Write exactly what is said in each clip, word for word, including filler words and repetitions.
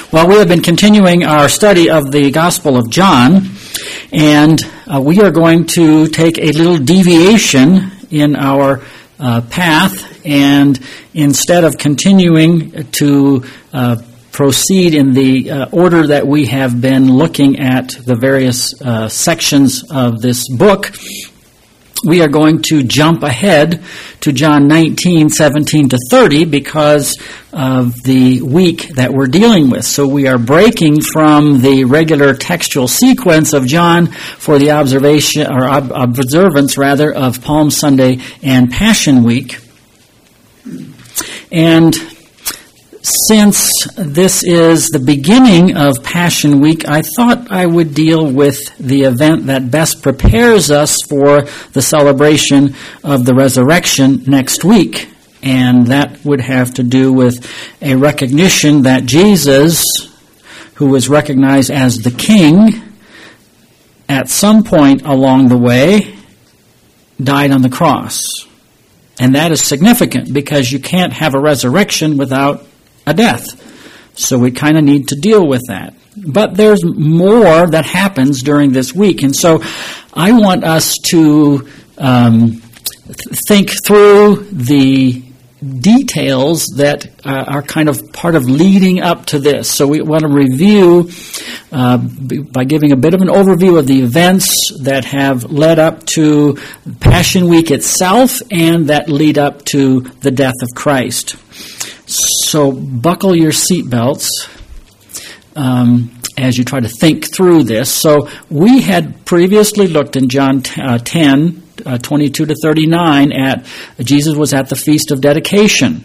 Well, we have been continuing our study of the Gospel of John, and uh, we are going to take a little deviation in our uh, path, and instead of continuing to uh, proceed in the uh, order that we have been looking at the various uh, sections of this book, we are going to jump ahead to John nineteen, seventeen to thirty because of the week that we're dealing with. So we are breaking from the regular textual sequence of John for the observation or ob- observance rather of Palm Sunday and Passion Week. And since this is the beginning of Passion Week, I thought I would deal with the event that best prepares us for the celebration of the resurrection next week. And that would have to do with a recognition that Jesus, who was recognized as the King, at some point along the way, died on the cross. And that is significant because you can't have a resurrection without a death. So we kind of need to deal with that. But there's more that happens during this week. And so I want us to um, th- think through the details that uh, are kind of part of leading up to this. So we want to review uh, by giving a bit of an overview of the events that have led up to Passion Week itself and that lead up to the death of Christ. So buckle your seatbelts um, as you try to think through this. So we had previously looked in John ten, uh, twenty-two to thirty-nine at Jesus was at the Feast of Dedication.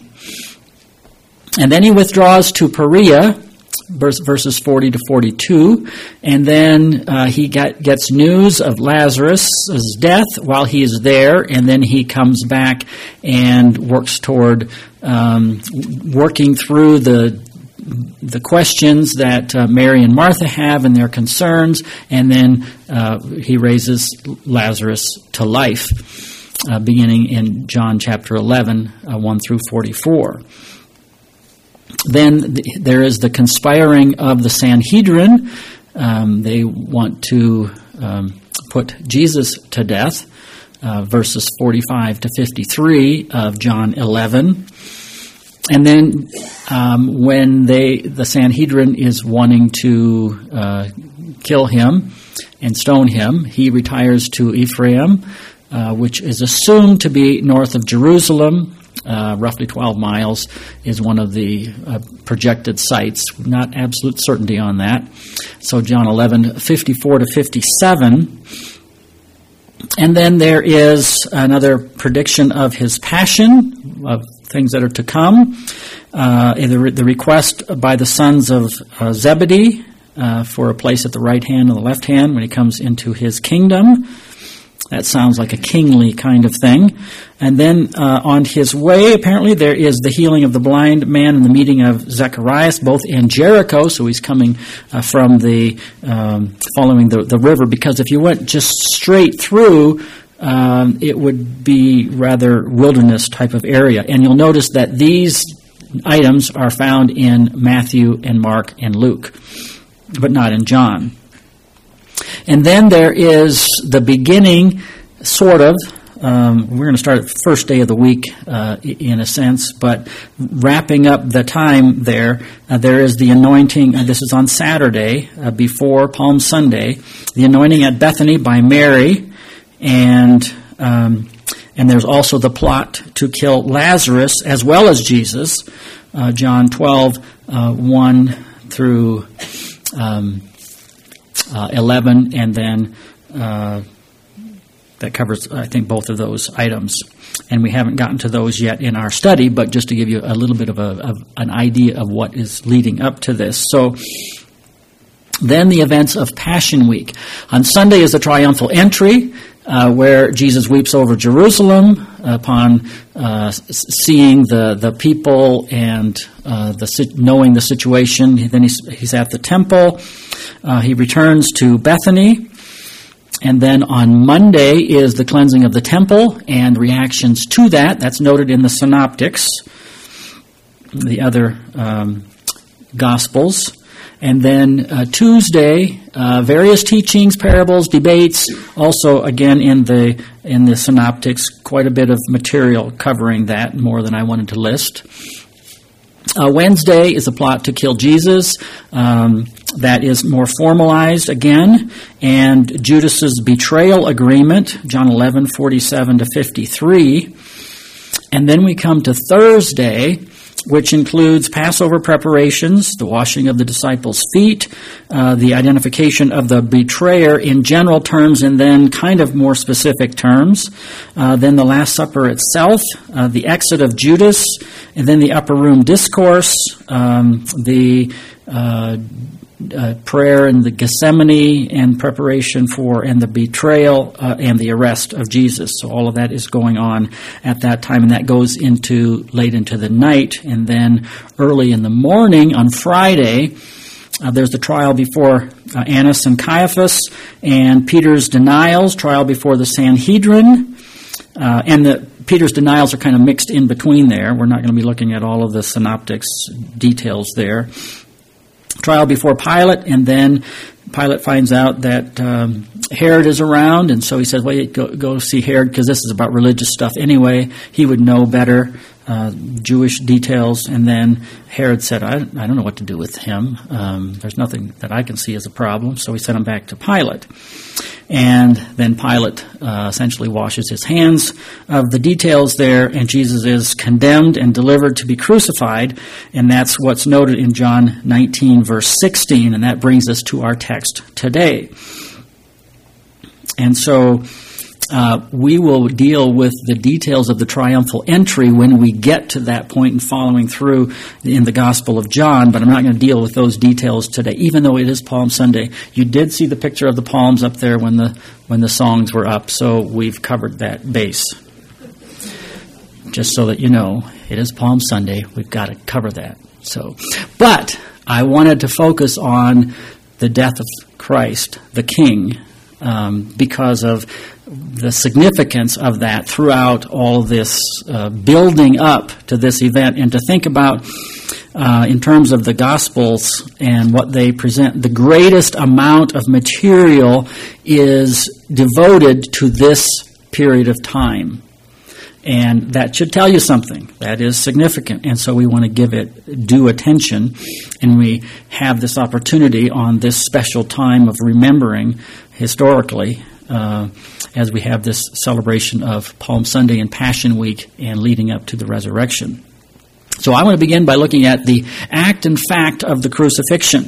And then he withdraws to Perea, verses forty to forty-two, and then uh, he got, gets news of Lazarus' death while he is there, and then he comes back and works toward um, working through the the questions that uh, Mary and Martha have and their concerns, and then uh, he raises Lazarus to life, uh, beginning in John chapter eleven, uh, one through forty-four. Then the, there is the conspiring of the Sanhedrin. Um, they want to um, put Jesus to death, uh, verses forty-five to fifty-three of John eleven. And then um, when they the Sanhedrin is wanting to uh, kill him and stone him, he retires to Ephraim, uh, which is assumed to be north of Jerusalem. Uh, roughly twelve miles is one of the uh, projected sites. Not absolute certainty on that. So John eleven, fifty-four to fifty-seven. And then there is another prediction of his passion, of things that are to come. Uh, the, the request by the sons of uh, Zebedee uh, for a place at the right hand and the left hand when he comes into his kingdom. That sounds like a kingly kind of thing. And then uh, on his way, apparently, there is the healing of the blind man and the meeting of Zacharias, both in Jericho. So he's coming uh, from the, um, following the, the river. Because if you went just straight through, um, it would be rather wilderness type of area. And you'll notice that these items are found in Matthew and Mark and Luke, but not in John. And then there is the beginning, sort of, um, we're going to start at the first day of the week, uh, in a sense, but wrapping up the time there, uh, there is the anointing, uh, this is on Saturday, uh, before Palm Sunday, the anointing at Bethany by Mary, and um, and there's also the plot to kill Lazarus as well as Jesus, uh, John twelve, uh, one through um Uh, eleven, and then uh, that covers, I think, both of those items. And we haven't gotten to those yet in our study, but just to give you a little bit of, a, of an idea of what is leading up to this. So then the events of Passion Week. On Sunday is the triumphal entry, uh, where Jesus weeps over Jerusalem upon uh, seeing the, the people and uh, the knowing the situation. Then he's, he's at the temple. Uh, he returns to Bethany, and then on Monday is the cleansing of the temple and reactions to that. That's noted in the Synoptics, the other um, Gospels. And then uh, Tuesday, uh, various teachings, parables, debates. Also, again, in the in the synoptics, quite a bit of material covering that, more than I wanted to list. Uh, Wednesday is a plot to kill Jesus. Um, that is more formalized again. And Judas's betrayal agreement, John eleven, forty-seven to fifty-three. And then we come to Thursday, which includes Passover preparations, the washing of the disciples' feet, uh, the identification of the betrayer in general terms and then kind of more specific terms, uh, then the Last Supper itself, uh, the exit of Judas, and then the upper room discourse, um, the uh, uh, prayer in the Gethsemane and preparation for, and the betrayal uh, and the arrest of Jesus. So all of that is going on at that time, and that goes into late into the night. And then early in the morning on Friday, uh, there's the trial before uh, Annas and Caiaphas, and Peter's denials, trial before the Sanhedrin, uh, and the Peter's denials are kind of mixed in between there. We're not going to be looking at all of the synoptics details there. Trial before Pilate, and then Pilate finds out that um, Herod is around, and so he says, well, go, go see Herod, because this is about religious stuff anyway. He would know better uh, Jewish details. And then Herod said, I, I don't know what to do with him. Um, there's nothing that I can see as a problem, so he sent him back to Pilate. And then Pilate uh, essentially washes his hands of the details there, and Jesus is condemned and delivered to be crucified, and that's what's noted in John nineteen, verse sixteen, and that brings us to our text today. And so uh, we will deal with the details of the triumphal entry when we get to that point and following through in the Gospel of John, but I'm not going to deal with those details today, even though it is Palm Sunday. You did see the picture of the palms up there when the when the songs were up, so we've covered that base. Just so that you know, it is Palm Sunday. We've got to cover that. So, but I wanted to focus on the death of Christ, the King, um, because of the significance of that throughout all this uh, building up to this event, and to think about uh, in terms of the Gospels and what they present, the greatest amount of material is devoted to this period of time. And that should tell you something. That is significant. And so we want to give it due attention. And we have this opportunity on this special time of remembering historically uh, as we have this celebration of Palm Sunday and Passion Week and leading up to the resurrection. So I want to begin by looking at the act and fact of the crucifixion.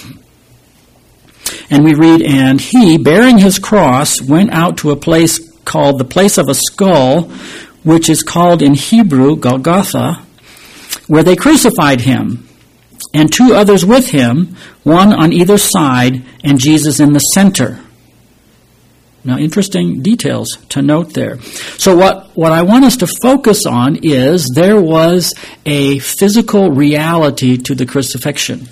And we read, and he, bearing his cross, went out to a place called the place of a skull, which is called in Hebrew Golgotha, where they crucified him, and two others with him, one on either side, and Jesus in the center. Now, interesting details to note there. So what, what I want us to focus on is there was a physical reality to the crucifixion.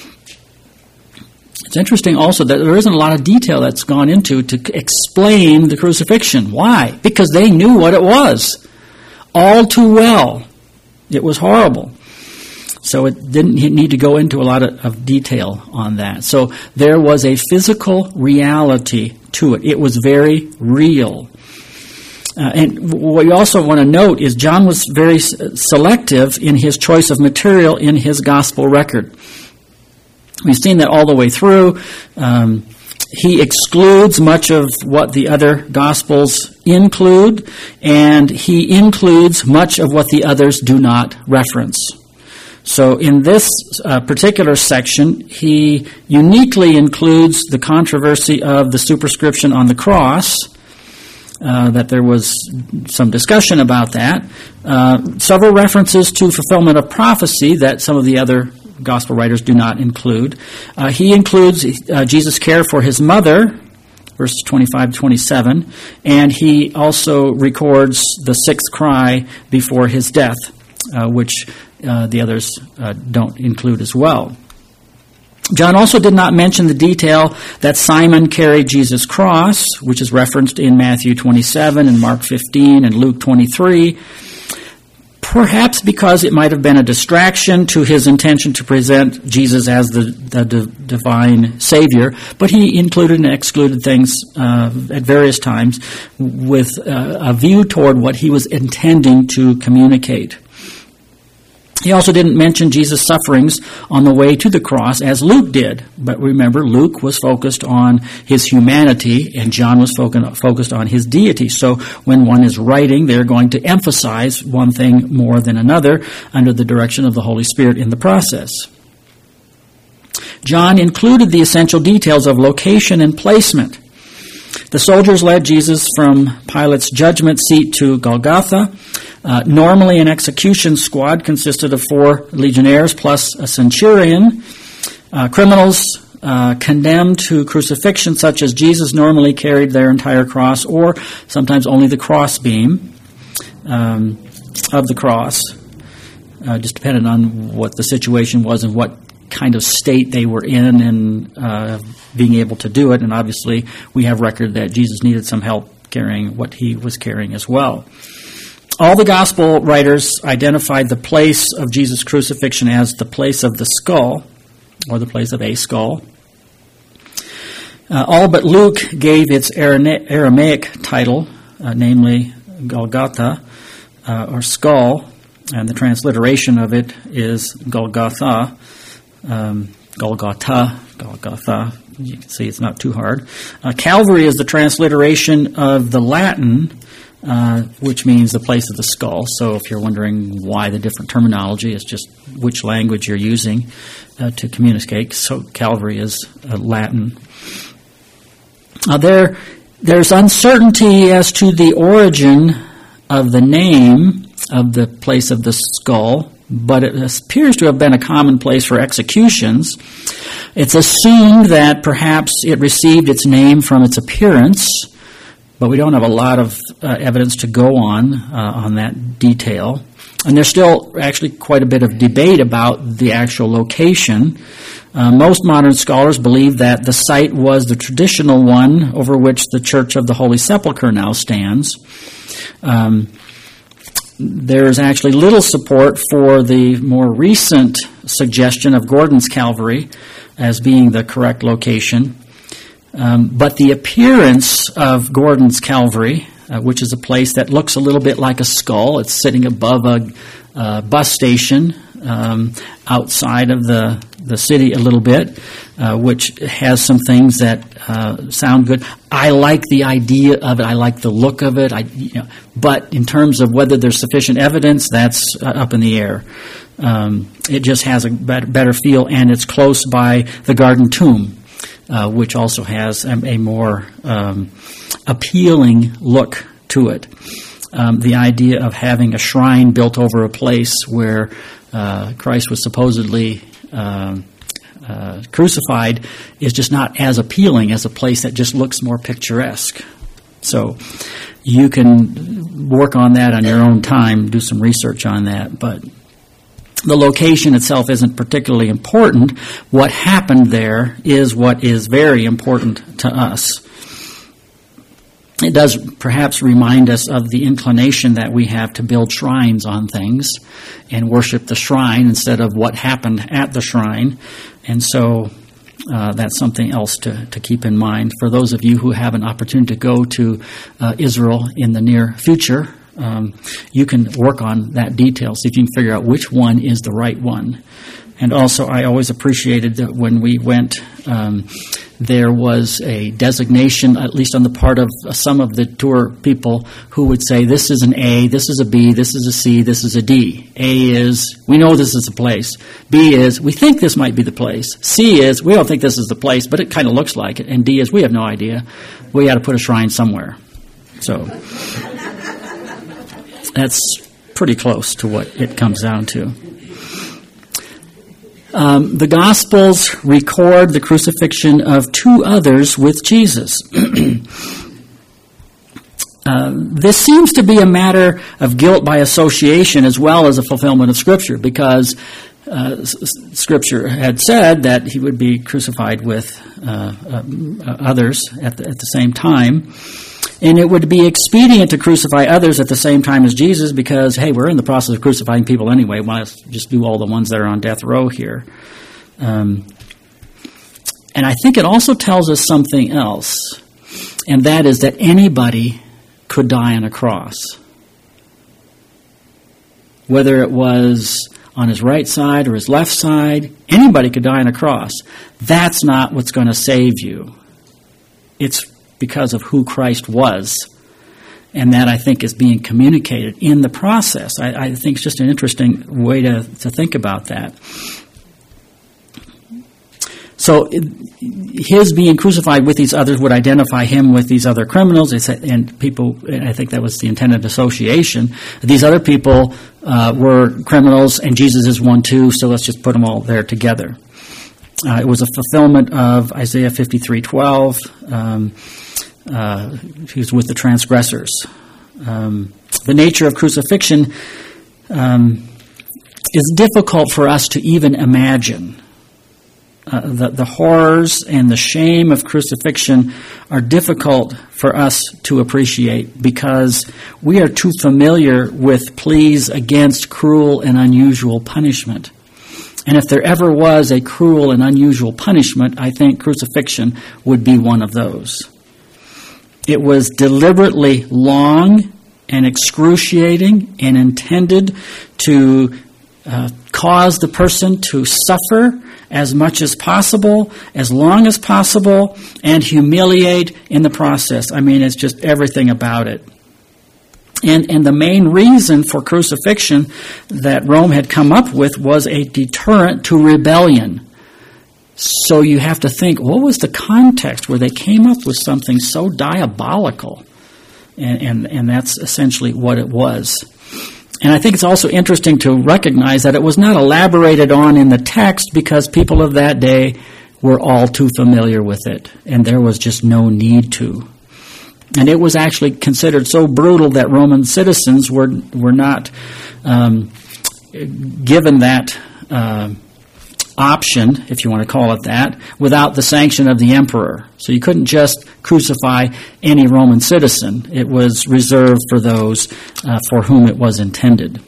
It's interesting also that there isn't a lot of detail that's gone into to explain the crucifixion. Why? Because they knew what it was all too well. It was horrible. So it didn't need to go into a lot of, of detail on that. So there was a physical reality to it. It was very real. Uh, and what you also want to note is John was very selective in his choice of material in his gospel record. We've seen that all the way through. Um, he excludes much of what the other Gospels include, and he includes much of what the others do not reference. So in this uh, particular section, he uniquely includes the controversy of the superscription on the cross, uh, that there was some discussion about that, uh, several references to fulfillment of prophecy that some of the other Gospel writers do not include. Uh, he includes uh, Jesus' care for his mother, verses twenty-five to twenty-seven, and he also records the sixth cry before his death, uh, which uh, the others uh, don't include as well. John also did not mention the detail that Simon carried Jesus' cross, which is referenced in Matthew twenty-seven and Mark fifteen and Luke twenty-three. perhaps because it might have been a distraction to his intention to present Jesus as the, the d- divine Savior, but he included and excluded things uh, at various times with uh, a view toward what he was intending to communicate. He also didn't mention Jesus' sufferings on the way to the cross as Luke did. But remember, Luke was focused on his humanity and John was focused on his deity. So when one is writing, they're going to emphasize one thing more than another under the direction of the Holy Spirit in the process. John included the essential details of location and placement. The soldiers led Jesus from Pilate's judgment seat to Golgotha. Uh, normally, an execution squad consisted of four legionnaires plus a centurion. Uh, criminals uh, condemned to crucifixion, such as Jesus, normally carried their entire cross, or sometimes only the crossbeam um, of the cross, uh, just depending on what the situation was and what kind of state they were in and uh, being able to do it. And obviously, we have record that Jesus needed some help carrying what he was carrying as well. All the gospel writers identified the place of Jesus' crucifixion as the place of the skull, or the place of a skull. Uh, all but Luke gave its Aramaic title, uh, namely Golgotha, uh, or skull, and the transliteration of it is Golgotha, um, Golgotha, Golgotha. You can see it's not too hard. Uh, Calvary is the transliteration of the Latin, Uh, which means the place of the skull. So if you're wondering why the different terminology, it's just which language you're using uh, to communicate. So Calvary is uh, Latin. Uh, there, there's uncertainty as to the origin of the name of the place of the skull, but it appears to have been a common place for executions. It's assumed that perhaps it received its name from its appearance, but we don't have a lot of uh, evidence to go on uh, on that detail. And there's still actually quite a bit of debate about the actual location. Uh, most modern scholars believe that the site was the traditional one over which the Church of the Holy Sepulchre now stands. Um, there's actually little support for the more recent suggestion of Gordon's Calvary as being the correct location. Um, but the appearance of Gordon's Calvary, uh, which is a place that looks a little bit like a skull, it's sitting above a uh, bus station um, outside of the, the city a little bit, uh, which has some things that uh, sound good. I like the idea of it. I like the look of it. I, you know, but in terms of whether there's sufficient evidence, that's uh, up in the air. Um, it just has a better, better feel, and it's close by the Garden Tomb, Uh, which also has a, a more um, appealing look to it. Um, the idea of having a shrine built over a place where uh, Christ was supposedly uh, uh, crucified is just not as appealing as a place that just looks more picturesque. So you can work on that on your own time, do some research on that, but the location itself isn't particularly important. What happened there is what is very important to us. It does perhaps remind us of the inclination that we have to build shrines on things and worship the shrine instead of what happened at the shrine. And so uh, that's something else to, to keep in mind. For those of you who have an opportunity to go to uh, Israel in the near future, Um, you can work on that detail, see if you can figure out which one is the right one. And also, I always appreciated that when we went, um, there was a designation, at least on the part of some of the tour people, who would say, this is an A, this is a B, this is a C, this is a D. A is, we know this is a place. B is, we think this might be the place. C is, we don't think this is the place, but it kind of looks like it. And D is, we have no idea. We got to put a shrine somewhere. So that's pretty close to what it comes down to. Um, the Gospels record the crucifixion of two others with Jesus. uh, this seems to be a matter of guilt by association as well as a fulfillment of Scripture, because uh, Scripture had said that he would be crucified with uh, uh, others at the, at the same time. And it would be expedient to crucify others at the same time as Jesus because, hey, we're in the process of crucifying people anyway. Why let's just do all the ones that are on death row here. Um, and I think it also tells us something else, and that is that anybody could die on a cross. Whether it was on his right side or his left side, anybody could die on a cross. That's not what's going to save you. It's because of who Christ was. And that, I think, is being communicated in the process. I, I think it's just an interesting way to, to think about that. So his being crucified with these others would identify him with these other criminals, and people, and I think that was the intended association. These other people uh, were criminals, and Jesus is one too, so let's just put them all there together. Uh, it was a fulfillment of Isaiah fifty-three twelve. Um, uh, he was with the transgressors. Um, the nature of crucifixion um, is difficult for us to even imagine. Uh, the, the horrors and the shame of crucifixion are difficult for us to appreciate because we are too familiar with pleas against cruel and unusual punishment. And if there ever was a cruel and unusual punishment, I think crucifixion would be one of those. It was deliberately long and excruciating and intended to uh, cause the person to suffer as much as possible, as long as possible, and humiliate in the process. I mean, it's just everything about it. And and the main reason for crucifixion that Rome had come up with was a deterrent to rebellion. So you have to think, what was the context where they came up with something so diabolical? And and, and that's essentially what it was. And I think it's also interesting to recognize that it was not elaborated on in the text because people of that day were all too familiar with it, and there was just no need to. And it was actually considered so brutal that Roman citizens were were not um, given that uh, option, if you want to call it that, without the sanction of the emperor. So you couldn't just crucify any Roman citizen. It was reserved for those uh, for whom it was intended.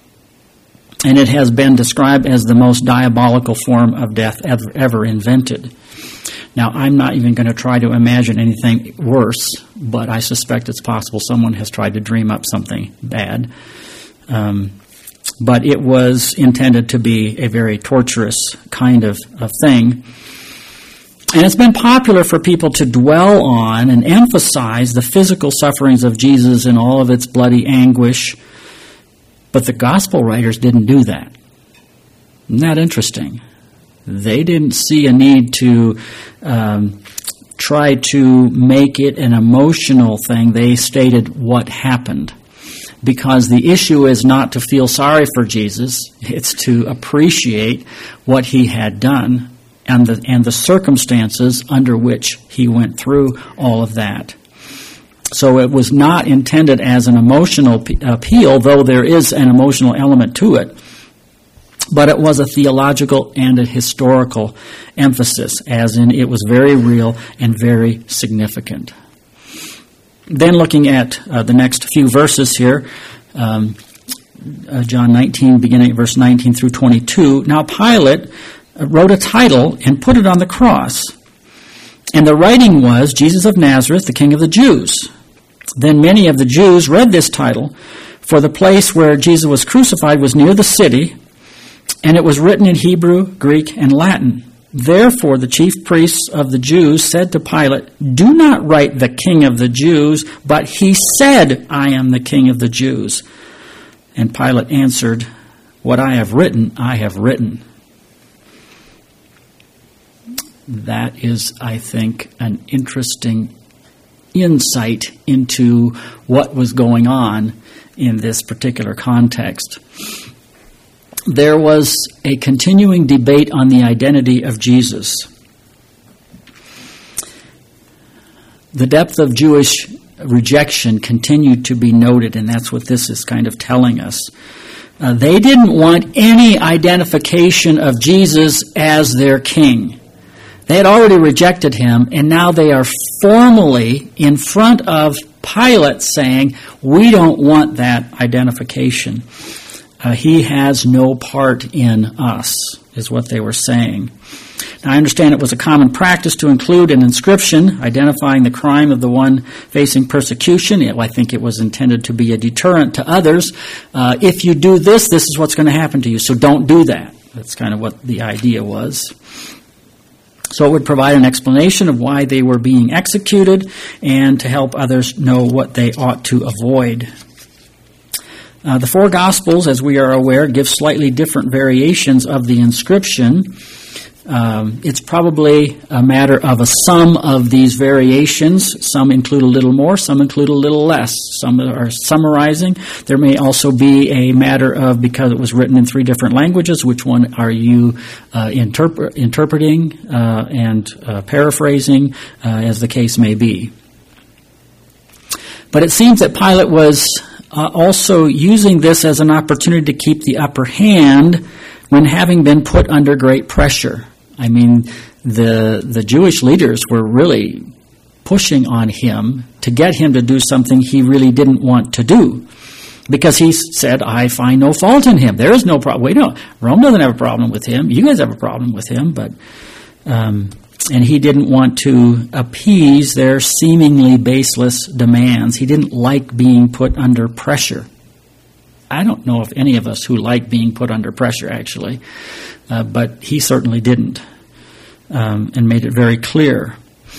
And it has been described as the most diabolical form of death ever, ever invented. Now, I'm not even going to try to imagine anything worse, but I suspect it's possible someone has tried to dream up something bad. Um, but it was intended to be a very torturous kind of, of thing. And it's been popular for people to dwell on and emphasize the physical sufferings of Jesus in all of its bloody anguish. But the gospel writers didn't do that. Isn't that interesting? They didn't see a need to um, try to make it an emotional thing. They stated what happened. Because the issue is not to feel sorry for Jesus, it's to appreciate what he had done and the, and the circumstances under which he went through all of that. So it was not intended as an emotional appeal, though there is an emotional element to it. But it was a theological and a historical emphasis, as in it was very real and very significant. Then looking at uh, the next few verses here, um, uh, John nineteen, beginning at verse nineteen through twenty-two. Now Pilate wrote a title and put it on the cross. And the writing was, Jesus of Nazareth, the King of the Jews. Then many of the Jews read this title, for the place where Jesus was crucified was near the city, and it was written in Hebrew, Greek, and Latin. Therefore the chief priests of the Jews said to Pilate, do not write the King of the Jews, but he said, I am the King of the Jews. And Pilate answered, what I have written, I have written. That is, I think, an interesting insight into what was going on in this particular context. There was a continuing debate on the identity of Jesus. The depth of Jewish rejection continued to be noted, and that's what this is kind of telling us. Uh, they didn't want any identification of Jesus as their king. They had already rejected him, and now they are formally in front of Pilate saying, we don't want that identification. Uh, he has no part in us, is what they were saying. Now, I understand it was a common practice to include an inscription identifying the crime of the one facing persecution. It, I think it was intended to be a deterrent to others. Uh, if you do this, this is what's going to happen to you, so don't do that. That's kind of what the idea was. So it would provide an explanation of why they were being executed and to help others know what they ought to avoid. Uh, the four Gospels, as we are aware, give slightly different variations of the inscription. Um, it's probably a matter of a sum of these variations. Some include a little more, some include a little less. Some are summarizing. There may also be a matter of, because it was written in three different languages, which one are you uh, interpre- interpreting uh, and uh, paraphrasing, uh, as the case may be. But it seems that Pilate was uh, also using this as an opportunity to keep the upper hand when having been put under great pressure. I mean, the the Jewish leaders were really pushing on him to get him to do something he really didn't want to do, because he said, I find no fault in him. There is no problem. Wait, no, Rome doesn't have a problem with him. You guys have a problem with him, but um, and he didn't want to appease their seemingly baseless demands. He didn't like being put under pressure. I don't know of any of us who like being put under pressure, actually, uh, but he certainly didn't, um, and made it very clear.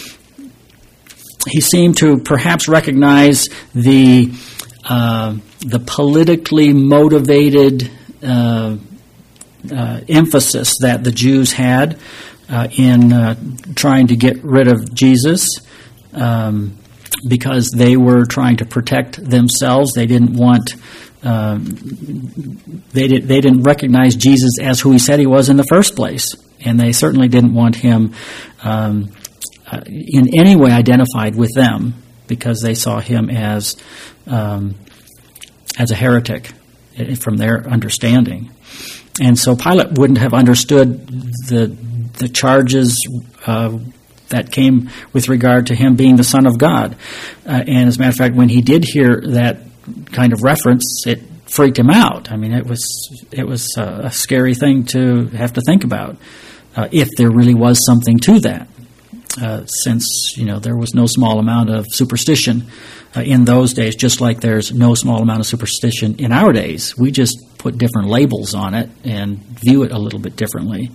He seemed to perhaps recognize the uh, the politically motivated uh, uh, emphasis that the Jews had uh, in uh, trying to get rid of Jesus, um, because they were trying to protect themselves. They didn't want. Um, they did. They didn't recognize Jesus as who he said he was in the first place, and they certainly didn't want him um, uh, in any way identified with them, because they saw him as um, as a heretic from their understanding. And so Pilate wouldn't have understood the the charges uh, that came with regard to him being the Son of God. Uh, and as a matter of fact, when he did hear that kind of reference, it freaked him out. I mean, it was it was a scary thing to have to think about, uh, if there really was something to that, uh, since, you know, there was no small amount of superstition uh, in those days, just like there's no small amount of superstition in our days. We just put different labels on it and view it a little bit differently.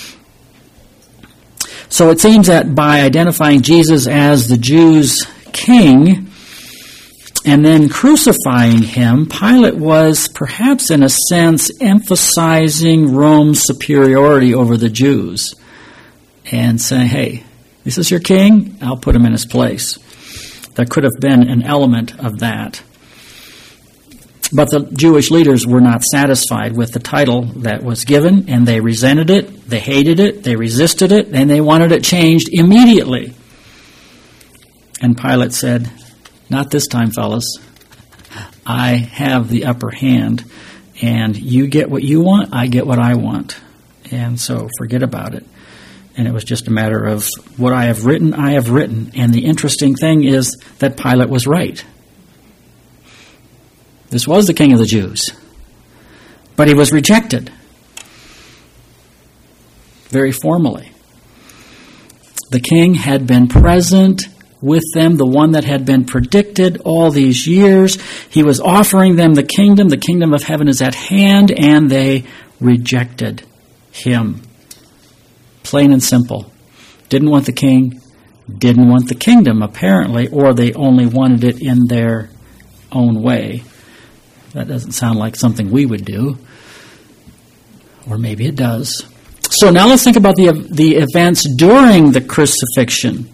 So it seems that by identifying Jesus as the Jews' king and then crucifying him, Pilate was perhaps in a sense emphasizing Rome's superiority over the Jews and saying, hey, this is your king, I'll put him in his place. There could have been an element of that. But the Jewish leaders were not satisfied with the title that was given, and they resented it, they hated it, they resisted it, and they wanted it changed immediately. And Pilate said, not this time, fellas. I have the upper hand, and you get what you want, I get what I want. And so forget about it. And it was just a matter of what I have written, I have written. And the interesting thing is that Pilate was right. This was the king of the Jews. But he was rejected. Very formally. The king had been present with them, the one that had been predicted all these years. He was offering them the kingdom. The kingdom of heaven is at hand, and they rejected him. Plain and simple. Didn't want the king, didn't want the kingdom, apparently, or they only wanted it in their own way. That doesn't sound like something we would do. Or maybe it does. So now let's think about the the events during the crucifixion.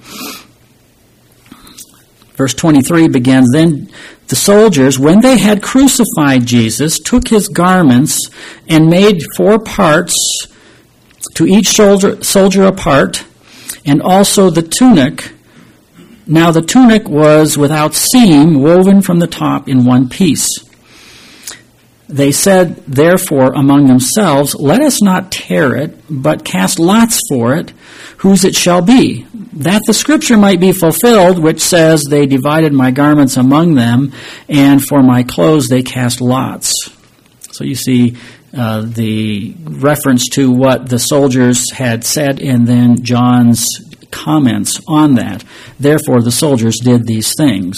Verse twenty-three begins, then the soldiers, when they had crucified Jesus, took his garments and made four parts, to each soldier, soldier a part, and also the tunic. Now the tunic was without seam, woven from the top in one piece. They said, therefore, among themselves, let us not tear it, but cast lots for it, whose it shall be, that the scripture might be fulfilled, which says, they divided my garments among them, and for my clothes they cast lots. So you see uh, the reference to what the soldiers had said, and then John's comments on that. Therefore, the soldiers did these things.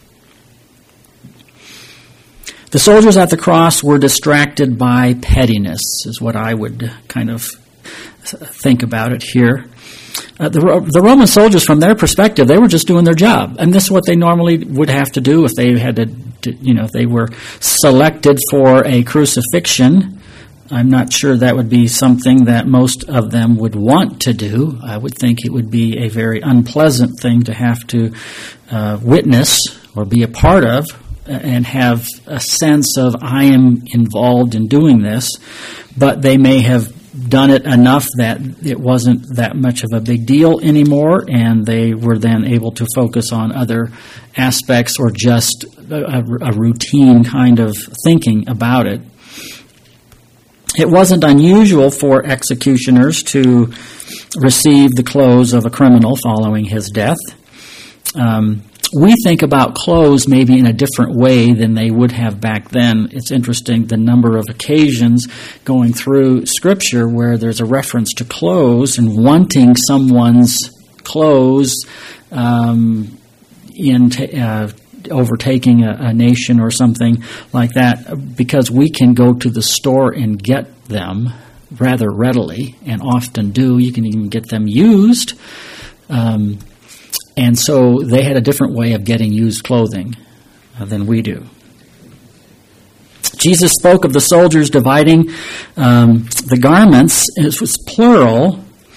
The soldiers at the cross were distracted by pettiness, is what I would kind of think about it here. Uh, the, the Roman soldiers, from their perspective, they were just doing their job, and this is what they normally would have to do if they had to, to you know, if they were selected for a crucifixion. I'm not sure that would be something that most of them would want to do. I would think it would be a very unpleasant thing to have to uh, witness or be a part of, and have a sense of, I am involved in doing this, but they may have done it enough that it wasn't that much of a big deal anymore, and they were then able to focus on other aspects or just a, a routine kind of thinking about it. It wasn't unusual for executioners to receive the clothes of a criminal following his death. Um, We think about clothes maybe in a different way than they would have back then. It's interesting the number of occasions going through Scripture where there's a reference to clothes and wanting someone's clothes um, in t- uh, overtaking a, a nation or something like that, because we can go to the store and get them rather readily, and often do. You can even get them used. Um And so they had a different way of getting used clothing uh, than we do. Jesus spoke of the soldiers dividing um, the garments. It was plural.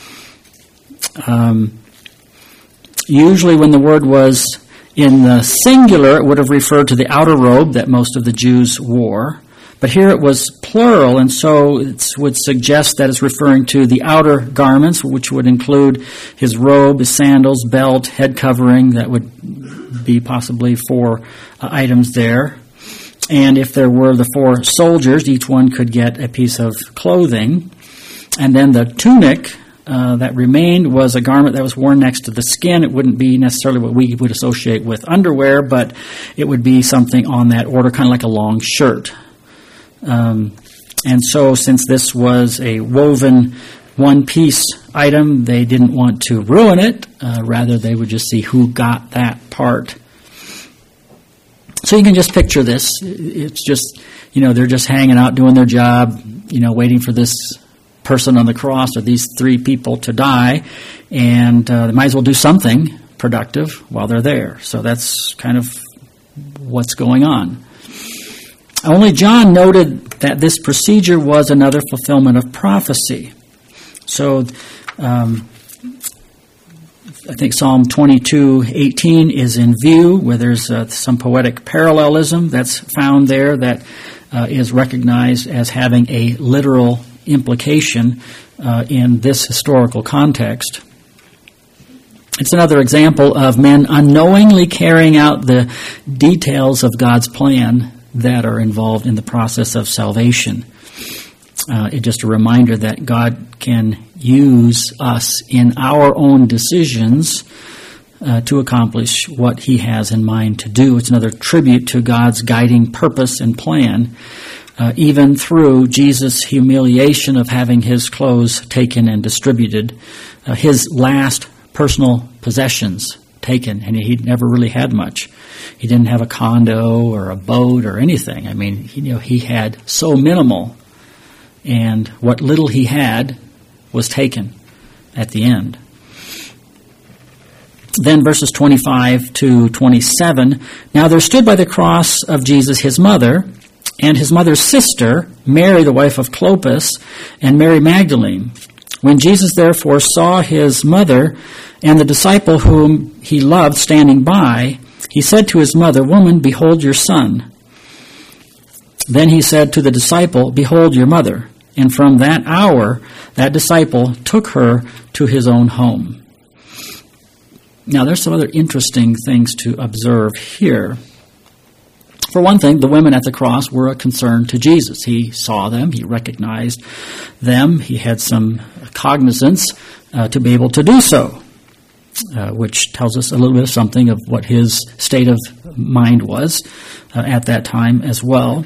Um, usually when the word was in the singular, it would have referred to the outer robe that most of the Jews wore. But here it was plural, and so it would suggest that it's referring to the outer garments, which would include his robe, his sandals, belt, head covering. That would be possibly four uh, items there. And if there were the four soldiers, each one could get a piece of clothing. And then the tunic uh, that remained was a garment that was worn next to the skin. It wouldn't be necessarily what we would associate with underwear, but it would be something on that order, kind of like a long shirt. Um, and so since this was a woven one-piece item, they didn't want to ruin it. Uh, rather, they would just see who got that part. So you can just picture this. It's just, you know, they're just hanging out doing their job, you know, waiting for this person on the cross or these three people to die. And uh, they might as well do something productive while they're there. So that's kind of what's going on. Only John noted that this procedure was another fulfillment of prophecy. So um, I think Psalm twenty-two eighteen is in view, where there's uh, some poetic parallelism that's found there that uh, is recognized as having a literal implication uh, in this historical context. It's another example of men unknowingly carrying out the details of God's plan that are involved in the process of salvation. Uh, it's just a reminder that God can use us in our own decisions uh, to accomplish what He has in mind to do. It's another tribute to God's guiding purpose and plan, uh, even through Jesus' humiliation of having His clothes taken and distributed, uh, His last personal possessions taken, and He never really had much. He didn't have a condo or a boat or anything. I mean, you know, he had so minimal, and what little he had was taken at the end. Then verses twenty-five to twenty-seven, now there stood by the cross of Jesus his mother, and his mother's sister, Mary the wife of Clopas, and Mary Magdalene. When Jesus therefore saw his mother and the disciple whom he loved standing by, he said to his mother, "Woman, behold your son." Then he said to the disciple, "Behold your mother." And from that hour, that disciple took her to his own home. Now, there's some other interesting things to observe here. For one thing, the women at the cross were a concern to Jesus. He saw them. He recognized them. He had some cognizance uh, to be able to do so, uh, which tells us a little bit of something of what his state of mind was uh, at that time as well.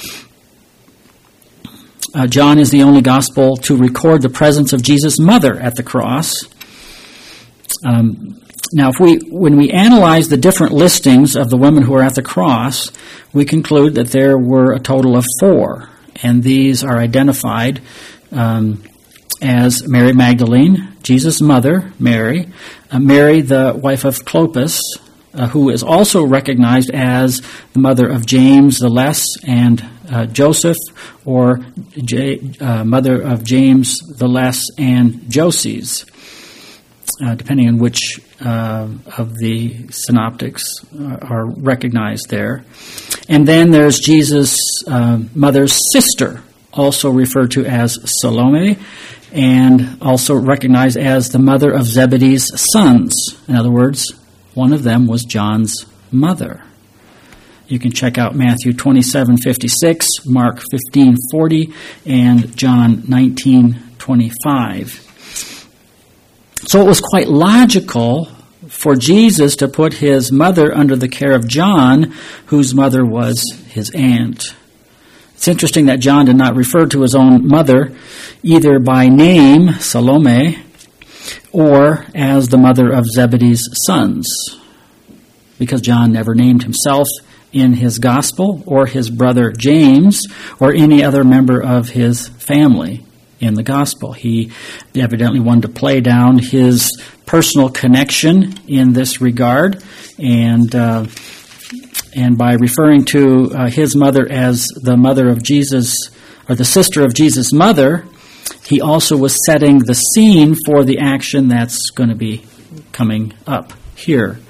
Uh, John is the only gospel to record the presence of Jesus' mother at the cross. Um, now, if we, when we analyze the different listings of the women who are at the cross, we conclude that there were a total of four, and these are identified um, as Mary Magdalene, Jesus' mother, Mary, uh, Mary, the wife of Clopas, uh, who is also recognized as the mother of James the Less and uh, Joseph, or J, uh, mother of James the Less and Joses. Uh, depending on which uh, of the synoptics uh, are recognized there. And then there's Jesus' uh, mother's sister, also referred to as Salome, and also recognized as the mother of Zebedee's sons. In other words, one of them was John's mother. You can check out Matthew twenty-seven fifty-six, Mark fifteen forty, and John nineteen twenty-five. So it was quite logical for Jesus to put his mother under the care of John, whose mother was his aunt. It's interesting that John did not refer to his own mother either by name, Salome, or as the mother of Zebedee's sons, because John never named himself in his gospel, or his brother James, or any other member of his family in the gospel. He evidently wanted to play down his personal connection in this regard, and uh, and by referring to uh, his mother as the mother of Jesus, or the sister of Jesus' mother, he also was setting the scene for the action that's going to be coming up here.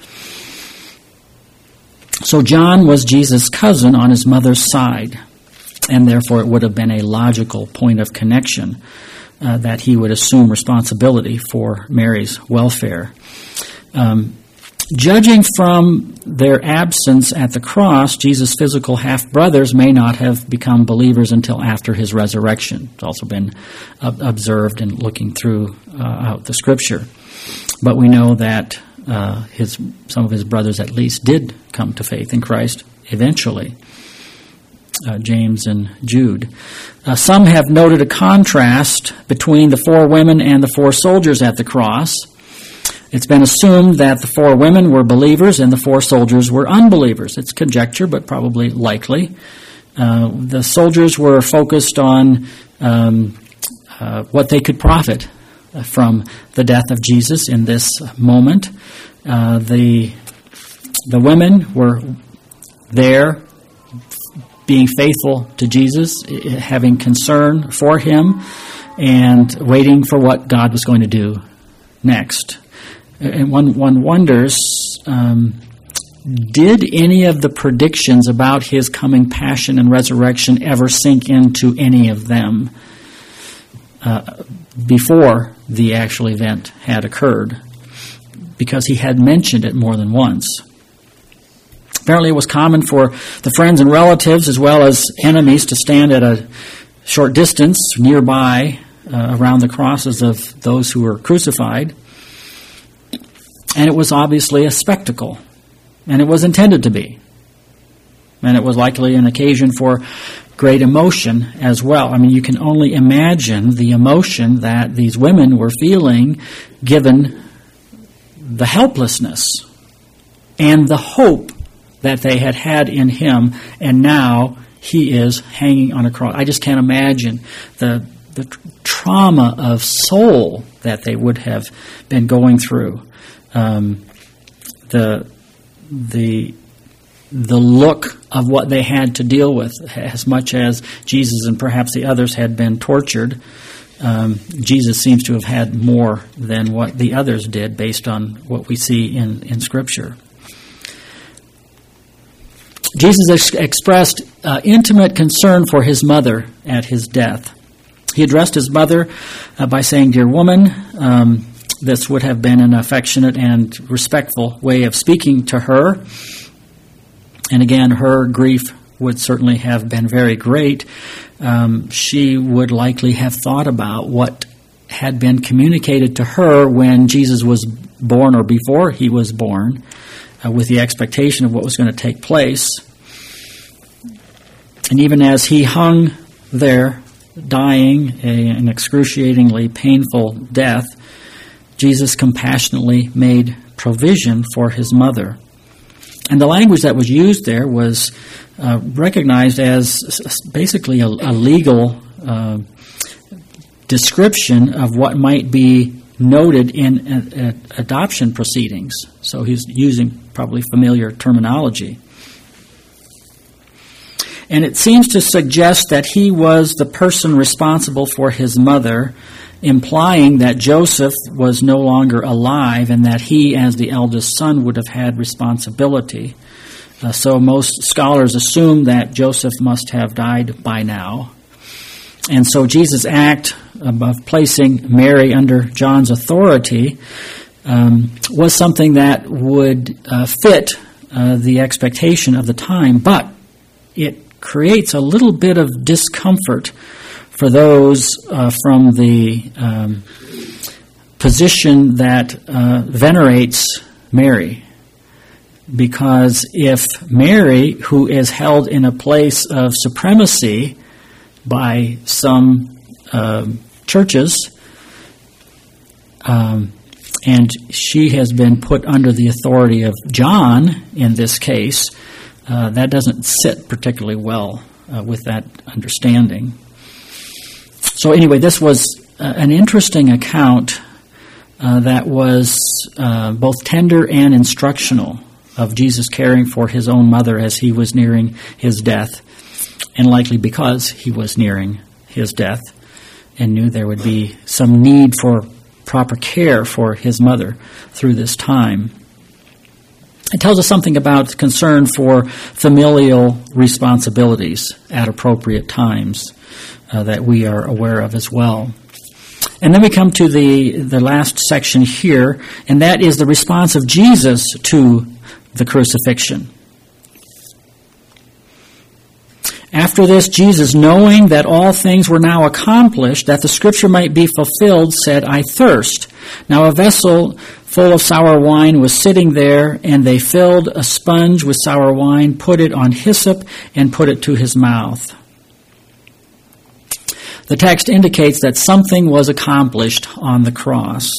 So John was Jesus' cousin on his mother's side, and therefore it would have been a logical point of connection uh, that he would assume responsibility for Mary's welfare. Um, judging from their absence at the cross, Jesus' physical half-brothers may not have become believers until after his resurrection. It's also been uh, observed in looking through uh, out the Scripture. But we know that uh, his some of his brothers at least did come to faith in Christ eventually. Uh, James and Jude. Uh, some have noted a contrast between the four women and the four soldiers at the cross. It's been assumed that the four women were believers and the four soldiers were unbelievers. It's conjecture, but probably likely. Uh, the soldiers were focused on um, uh, what they could profit from the death of Jesus in this moment. Uh, the the women were there being faithful to Jesus, having concern for him, and waiting for what God was going to do next. And one, one wonders, um, did any of the predictions about his coming passion and resurrection ever sink into any of them uh, before the actual event had occurred? Because he had mentioned it more than once. Apparently it was common for the friends and relatives as well as enemies to stand at a short distance nearby uh, around the crosses of those who were crucified. And it was obviously a spectacle. And it was intended to be. And it was likely an occasion for great emotion as well. I mean, you can only imagine the emotion that these women were feeling given the helplessness and the hope that they had had in him, and now he is hanging on a cross. I just can't imagine the the trauma of soul that they would have been going through. Um, the the the look of what they had to deal with, as much as Jesus and perhaps the others had been tortured. Um, Jesus seems to have had more than what the others did, based on what we see in, in Scripture. Jesus ex- expressed uh, intimate concern for his mother at his death. He addressed his mother uh, by saying, "Dear woman." Um, this would have been an affectionate and respectful way of speaking to her. And again, her grief would certainly have been very great. Um, she would likely have thought about what had been communicated to her when Jesus was born or before he was born, uh, with the expectation of what was going to take place. And even as he hung there, dying a, an excruciatingly painful death, Jesus compassionately made provision for his mother. And the language that was used there was uh, recognized as basically a, a legal uh, description of what might be noted in a, a adoption proceedings. So he's using probably familiar terminology. And it seems to suggest that he was the person responsible for his mother, implying that Joseph was no longer alive and that he, as the eldest son, would have had responsibility. Uh, so most scholars assume that Joseph must have died by now. And so Jesus' act of placing Mary under John's authority um, was something that would uh, fit uh, the expectation of the time, but it creates a little bit of discomfort for those uh, from the um, position that uh, venerates Mary. Because if Mary, who is held in a place of supremacy by some uh, churches, um, and she has been put under the authority of John in this case, uh, that doesn't sit particularly well uh, with that understanding. So anyway, this was uh, an interesting account uh, that was uh, both tender and instructional of Jesus caring for his own mother as he was nearing his death, and likely because he was nearing his death and knew there would be some need for proper care for his mother through this time. It tells us something about concern for familial responsibilities at appropriate times uh, that we are aware of as well. And then we come to the, the last section here, and that is the response of Jesus to the crucifixion. After this, Jesus, knowing that all things were now accomplished, that the scripture might be fulfilled, said, I thirst. Now a vessel full of sour wine was sitting there, and they filled a sponge with sour wine, put it on hyssop, and put it to his mouth. The text indicates that something was accomplished on the cross.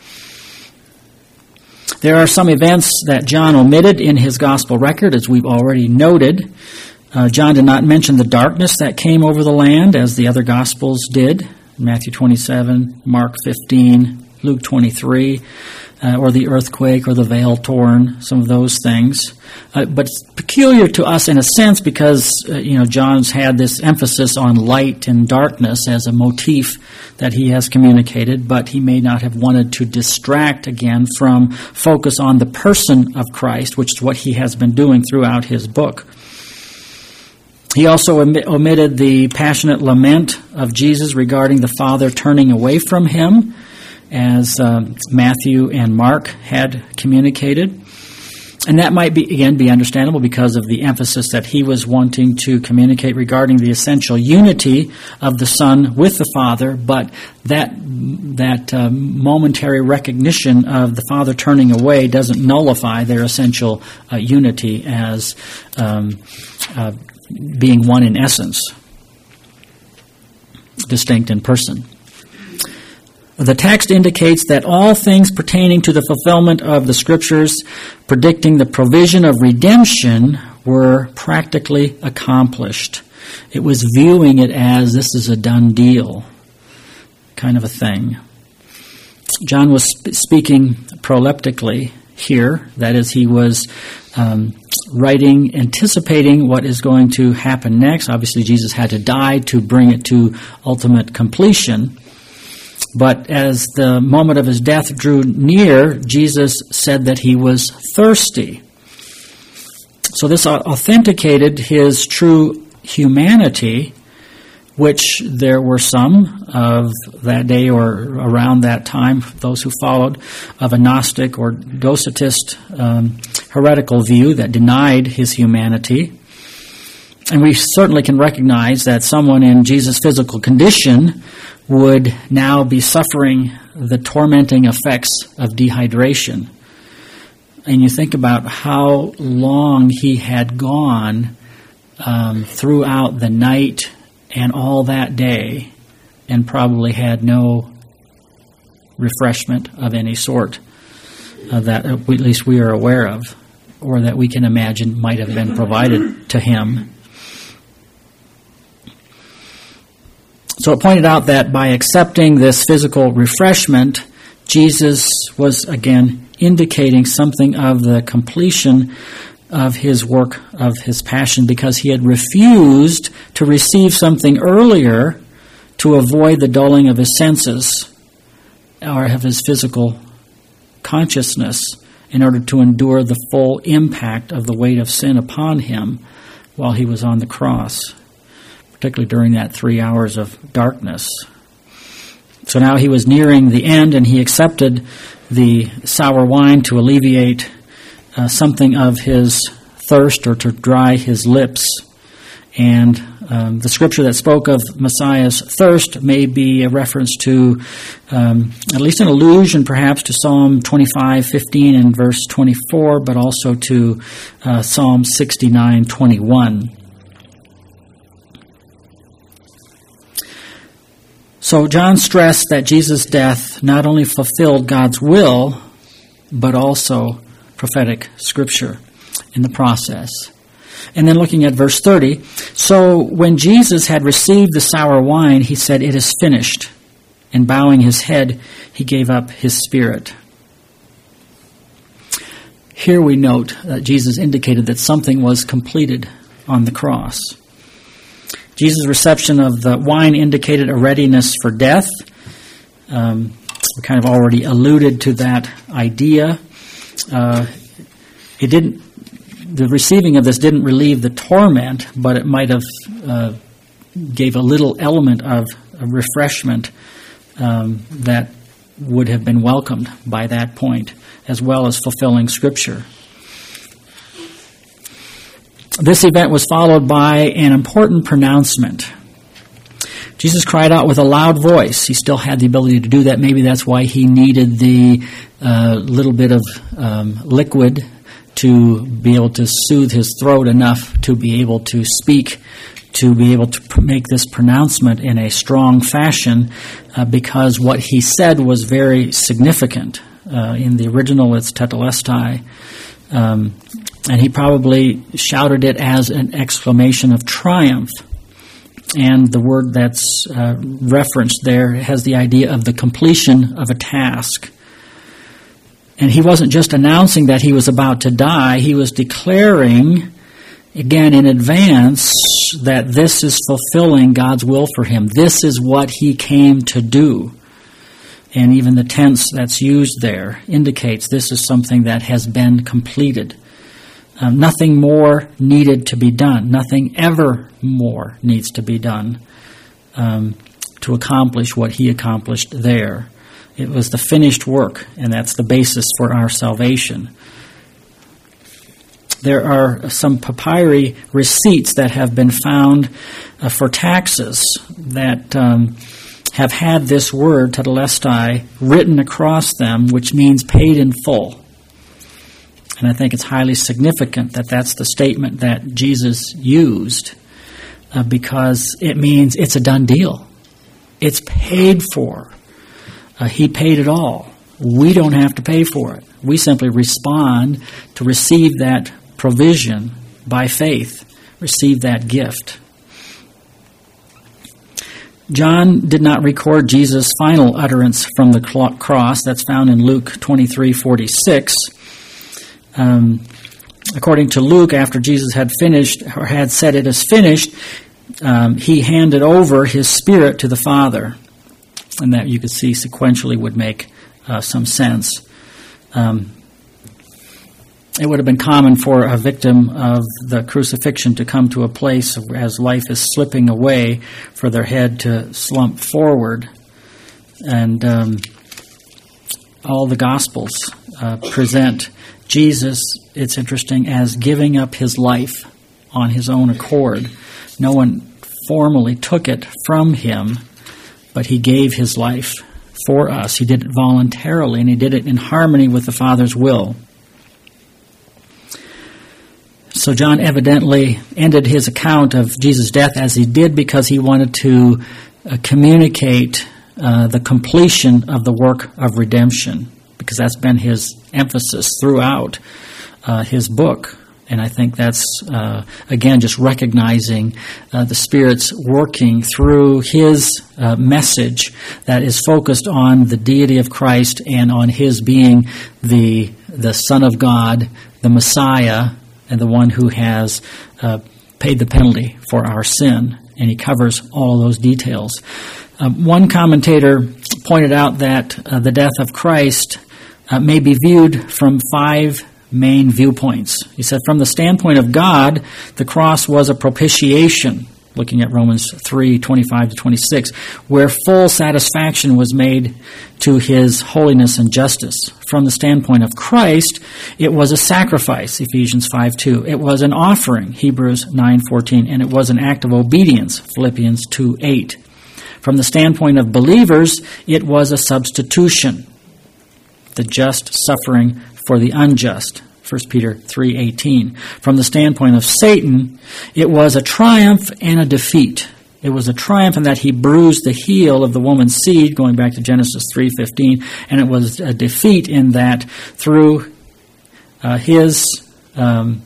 There are some events that John omitted in his gospel record, as we've already noted. Uh, John did not mention the darkness that came over the land, as the other gospels did. Matthew twenty-seven, Mark fifteen, Luke twenty-three, uh, or the earthquake or the veil torn, some of those things. Uh, but it's peculiar to us in a sense because, uh, you know, John's had this emphasis on light and darkness as a motif that he has communicated, but he may not have wanted to distract again from focus on the person of Christ, which is what he has been doing throughout his book. He also omitted the passionate lament of Jesus regarding the Father turning away from him, as um, Matthew and Mark had communicated. And that might be, again, be understandable because of the emphasis that he was wanting to communicate regarding the essential unity of the Son with the Father, but that that uh, momentary recognition of the Father turning away doesn't nullify their essential uh, unity as um, uh, being one in essence, distinct in person. The text indicates that all things pertaining to the fulfillment of the Scriptures predicting the provision of redemption were practically accomplished. It was viewing it as this is a done deal kind of a thing. John was sp- speaking proleptically here. That is, he was um, writing, anticipating what is going to happen next. Obviously, Jesus had to die to bring it to ultimate completion. But as the moment of his death drew near, Jesus said that he was thirsty. So this authenticated his true humanity which there were some of that day or around that time, those who followed, of a Gnostic or Docetist um, heretical view that denied his humanity. And we certainly can recognize that someone in Jesus' physical condition would now be suffering the tormenting effects of dehydration. And you think about how long he had gone um, throughout the night and all that day, and probably had no refreshment of any sort uh, that at least we are aware of, or that we can imagine might have been provided to him. So it pointed out that by accepting this physical refreshment, Jesus was again indicating something of the completion of his work, of his passion, because he had refused to receive something earlier to avoid the dulling of his senses or of his physical consciousness in order to endure the full impact of the weight of sin upon him while he was on the cross, particularly during that three hours of darkness. So now he was nearing the end, and he accepted the sour wine to alleviate uh, something of his thirst or to dry his lips. And um, the scripture that spoke of Messiah's thirst may be a reference to, um, at least an allusion perhaps, to Psalm twenty-five fifteen and verse twenty-four, but also to uh, Psalm sixty-nine twenty-one. So John stressed that Jesus' death not only fulfilled God's will, but also prophetic scripture in the process. And then looking at verse thirty, so when Jesus had received the sour wine, he said, "It is finished." And bowing his head, he gave up his spirit. Here we note that Jesus indicated that something was completed on the cross. Jesus' reception of the wine indicated a readiness for death. Um, we kind of already alluded to that idea. Uh, it didn't. The receiving of this didn't relieve the torment, but it might have uh, gave a little element of a refreshment um, that would have been welcomed by that point, as well as fulfilling Scripture. This event was followed by an important pronouncement. Jesus cried out with a loud voice. He still had the ability to do that. Maybe that's why he needed the uh, little bit of um, liquid to be able to soothe his throat enough to be able to speak, to be able to make this pronouncement in a strong fashion, uh, because what he said was very significant. Uh, in the original, it's tetelestai. Um, and he probably shouted it as an exclamation of triumph. And the word that's uh, referenced there has the idea of the completion of a task. And he wasn't just announcing that he was about to die, he was declaring, again in advance, that this is fulfilling God's will for him. This is what he came to do. And even the tense that's used there indicates this is something that has been completed. Um, nothing more needed to be done. Nothing ever more needs to be done um, to accomplish what he accomplished there. It was the finished work, and that's the basis for our salvation. There are some papyri receipts that have been found uh, for taxes that um, have had this word, tetelestai, written across them, which means paid in full. And I think it's highly significant that that's the statement that Jesus used, uh, because it means it's a done deal. It's paid for. Uh, he paid it all. We don't have to pay for it. We simply respond to receive that provision by faith, receive that gift. John did not record Jesus' final utterance from the cross. That's found in Luke twenty-three forty-six. Um, according to Luke, after Jesus had finished or had said it is finished, um, he handed over his spirit to the Father. And that you could see sequentially would make uh, some sense. Um, it would have been common for a victim of the crucifixion to come to a place as life is slipping away for their head to slump forward. And um, all the Gospels uh, present Jesus, it's interesting, as giving up his life on his own accord. No one formally took it from him, but he gave his life for us. He did it voluntarily, and he did it in harmony with the Father's will. So John evidently ended his account of Jesus' death as he did because he wanted to uh, communicate uh, the completion of the work of redemption, because that's been his emphasis throughout uh, his book. And I think that's, uh, again, just recognizing uh, the Spirit's working through his uh, message that is focused on the deity of Christ and on his being the the Son of God, the Messiah, and the one who has uh, paid the penalty for our sin. And he covers all those details. Um, one commentator pointed out that uh, the death of Christ uh, may be viewed from five main viewpoints. He said, from the standpoint of God, the cross was a propitiation, looking at Romans three, twenty-five to twenty-six, where full satisfaction was made to his holiness and justice. From the standpoint of Christ, it was a sacrifice, Ephesians five two. It was an offering, Hebrews nine fourteen, and it was an act of obedience, Philippians two eight. From the standpoint of believers, it was a substitution, the just suffering for the unjust, First Peter three eighteen. From the standpoint of Satan, it was a triumph and a defeat. It was a triumph in that he bruised the heel of the woman's seed, going back to Genesis three fifteen, and it was a defeat in that through uh, his um,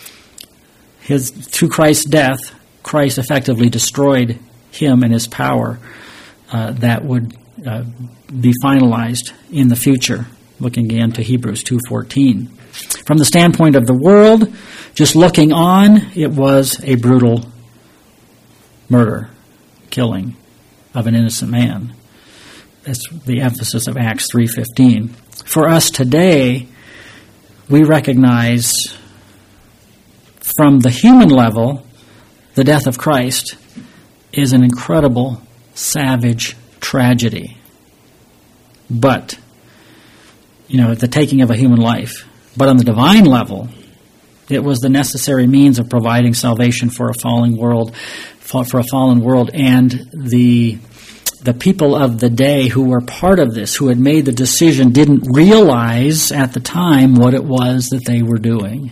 his through Christ's death, Christ effectively destroyed him and his power uh, that would uh, be finalized in the future. Looking again to Hebrews two fourteen. From the standpoint of the world, just looking on, it was a brutal murder, killing of an innocent man. That's the emphasis of Acts three fifteen. For us today, we recognize from the human level, the death of Christ is an incredible, savage tragedy. But you know, the taking of a human life. But on the divine level, it was the necessary means of providing salvation for a fallen world, for a fallen world, and the the people of the day who were part of this, who had made the decision, didn't realize at the time what it was that they were doing,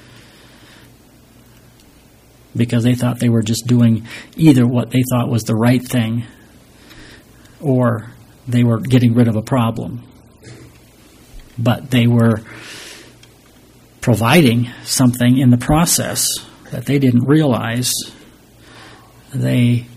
because they thought they were just doing either what they thought was the right thing, or they were getting rid of a problem. But they were providing something in the process that they didn't realize. They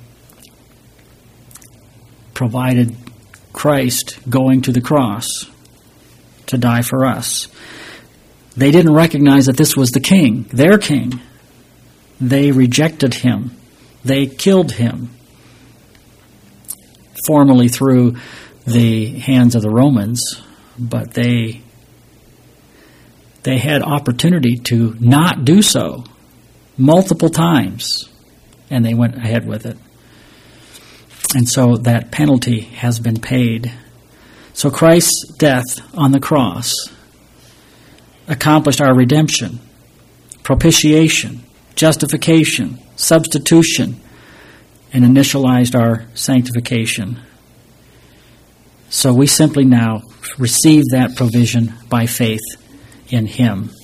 provided Christ going to the cross to die for us. They didn't recognize that this was the king, their king. They rejected him. They killed him, formally through the hands of the Romans. But they they had opportunity to not do so multiple times, and they went ahead with it. And so that penalty has been paid. So Christ's death on the cross accomplished our redemption, propitiation, justification, substitution, and initialized our sanctification. So we simply now receive that provision by faith in him.